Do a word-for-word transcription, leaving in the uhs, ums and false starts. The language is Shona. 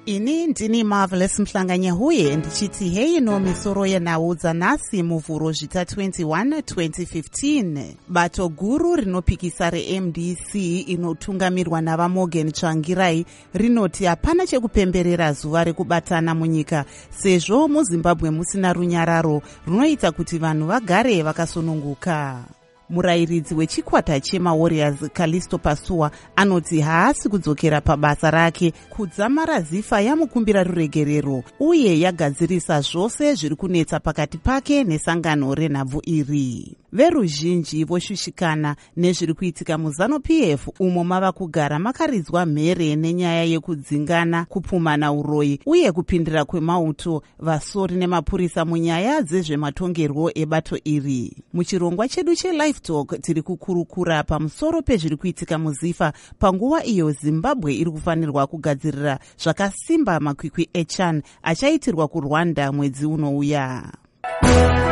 Ini ndini Marvelous Mhlanganyahuye ndichiti hei no misoro yenhau dzanhasi muvhuro zvita twenty-one twenty fifteen. Bato guru rinopikisa re-M D C inotungamirwa navaMorgan Tsvangirai rinoti hapana chekupemberera zuva rekubatana munyika sezvo muZimbabwe musina runyararo runoita kuti vanhu vagare vakasununguka. Murairidzi wechikwata chemaWarriors Callisto Pasua anoti haasi kudzokera pabasa rake kudzamara zifa yamukumbira ruregerero uye yagadzirisa zvose zviri kunetsa pakati pake nesangano renhabvu iri. Veruzhinji voshushikana nezviri kuitika muZanu-P F umo mava kugara makaridzwa mhere nenyaya yekudzingana, kupumana uroyi uye kupindira kwemauto vasori nemapurisa munyaya dzezvematongerwo ebato iri. Muchirongwa chedu cheLive Talk tiri kukurukura pamusoro pezviri kuitika muZifa panguva iyo Zimbabwe iri kufanirwa kugadzirira zvakasimba makwikwi eChan achaitirwa kuRwanda mwedzi unouya.